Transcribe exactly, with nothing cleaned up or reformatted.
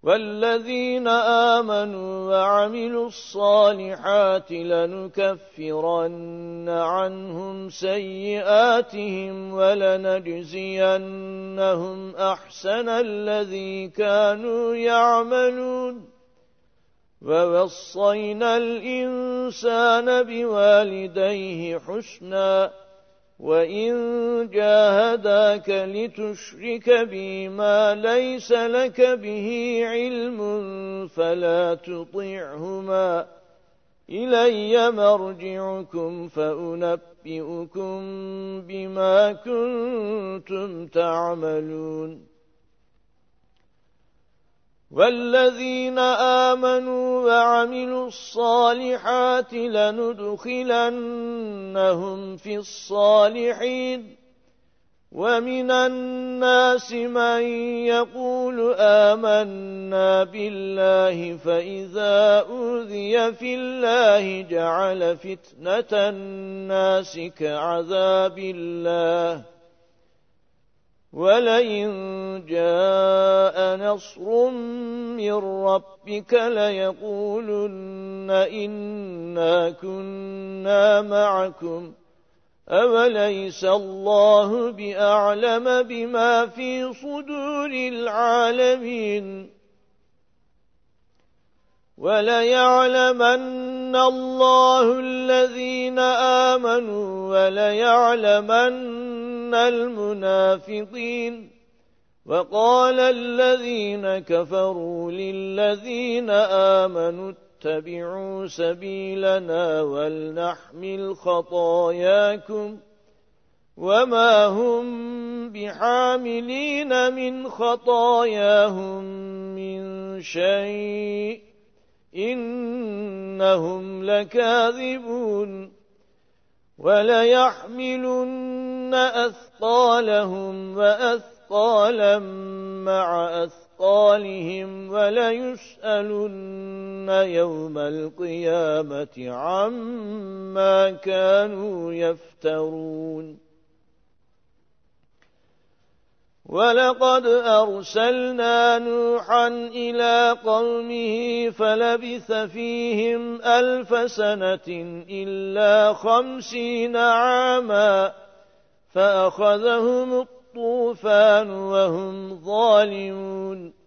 والذين آمنوا وعملوا الصالحات لنكفرن عنهم سيئاتهم ولنجزينهم أحسن الذي كانوا يعملون ووصينا الإنسان بوالديه حسنا وإن جاهداك لتشرك بي ما ليس لك به علم فلا تطيعهما إلي مرجعكم فأنبئكم بما كنتم تعملون والذين آمنوا وعملوا الصالحات لندخلنهم في الصالحين ومن الناس من يقول آمنا بالله فإذا أوذي في الله جعل فتنة الناس كعذاب الله ولئن جاء نصر من ربك ليقولن إنا كنا معكم أوليس الله بأعلم بما في صدور العالمين وليعلمن الله الذين آمنوا وليعلمن المنافقين وقال الذين كفروا للذين آمنوا اتبعوا سبيلنا ولنحمل خطاياكم وما هم بحاملين من خطاياهم من شيء إنهم لكاذبون وليحملن أثقالهم وأثقالا مع أثقالهم وليسألن يوم القيامة عما كانوا يفترون ولقد أرسلنا نوحا إلى قومه فلبث فيهم ألف سنة إلا خمسين عاما فأخذهم الطوفان وهم ظالمون